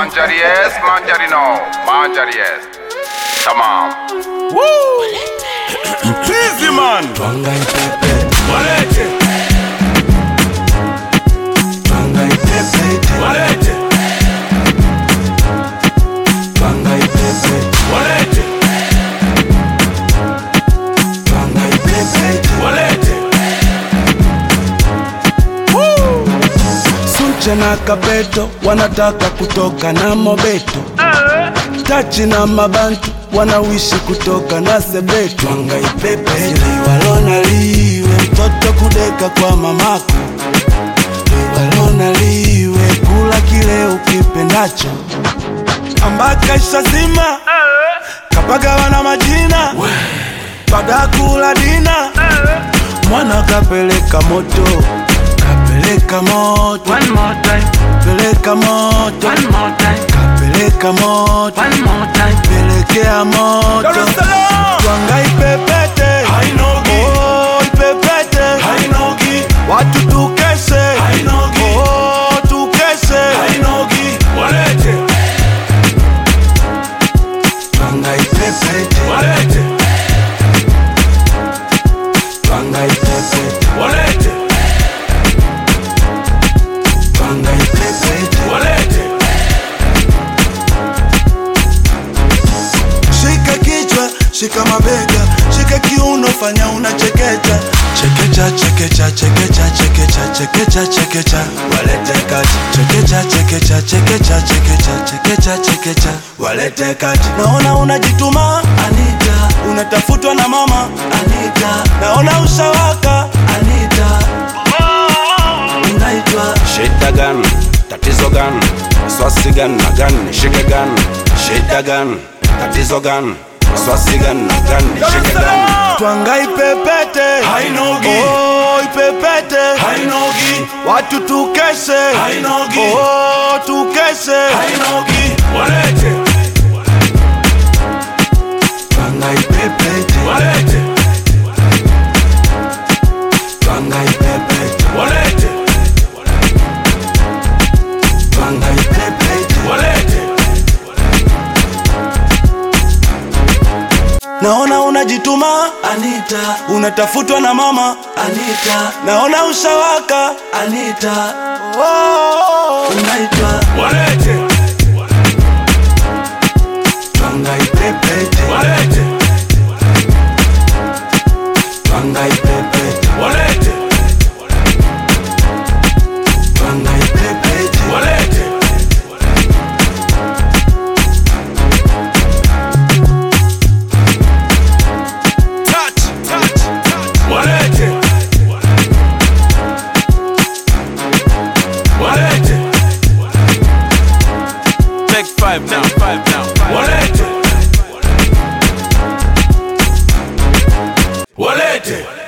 Manjari yes, manjari no. Manjari yes. Tamam. Woo! Easy man. Twanga ipepe. Walete. Twanga ipepe. Walete. Twanga ipepe. Walete. Twanga ipepe. Walete. Woo! Sunche na Kabeto wanataka kutoka na Mobeto. Tachi na Mabantu wanawishi kutoka na Sebeto. Twanga ipepe. Liwalona liwe mtoto kudeka kwa mamako. Liwalona liwe kula kile ukipendacho. Ambaka ishazima kapaga wana majina. Baada kula dina mwana kapeleka moto. Kapeleka moto. One more time, Peleka moto. one more time, Kapeleka moto. one more time. Pelekea moto. Dar es Salaam. Twanga ipepete. Hainogi. Oh, ipepete. Hainogi. Watu tukeshe. Hainogi. Oh, tukeshe. Hainogi. Walete. Twanga ipepete. Walete. Twanga ipepete. Walete. Twanga ipepete. Walete. Shika kichwa, shika mabega, shika kiuno, fanya unachekecha. Chekecha, chekecha, chekecha, chekecha, chekecha, chekecha. Walete kati. Chekecha, chekecha, chekecha, chekecha, chekecha, chekecha. Walete kati. Naona unajituma Anita, unatafutwa na mama Anita. Naona ushawaka Anita. Unaitwa Shida gani? Tatizo gani? Swasi gani na gani? Nishike gani? Shida gani? Tatizo gani? Swasi gani na gani? Nishike gani? Twanga ipepete. Hainogi. Oh, ipepete. Hainogi. Watu tukeshe. Hainogi. Oh, tukeshe. Hainogi. Walete. Twanga ipepete. Walete. Twanga ipepete. Walete. Twanga ipepete. Walete. Naona unajituma Anita, unatafutwa na mama Anita. Naona ushawaka Anita. Oh, unaitwa Walete. Twanga ipepete. Walete. Twanga ipepete. Walete. Twanga ipepete. Walete. Touch, touch, touch. Walete. Walete. Take five now. Walete. Walete.